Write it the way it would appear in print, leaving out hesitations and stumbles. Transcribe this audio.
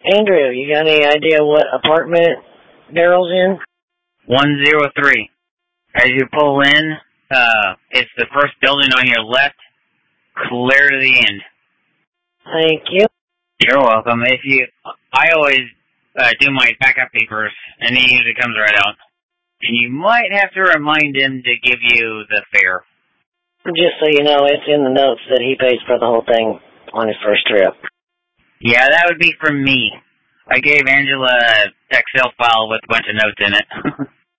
Andrew, you got any idea what apartment Daryl's in? 103. As you pull in, it's the first building on your left, clear to the end. Thank you. You're welcome. I always do my backup papers, and he usually comes right out. And you might have to remind him to give you the fare. Just so you know, it's in the notes that he pays for the whole thing on his first trip. Yeah, that would be from me. I gave Angela an Excel file with a bunch of notes in it.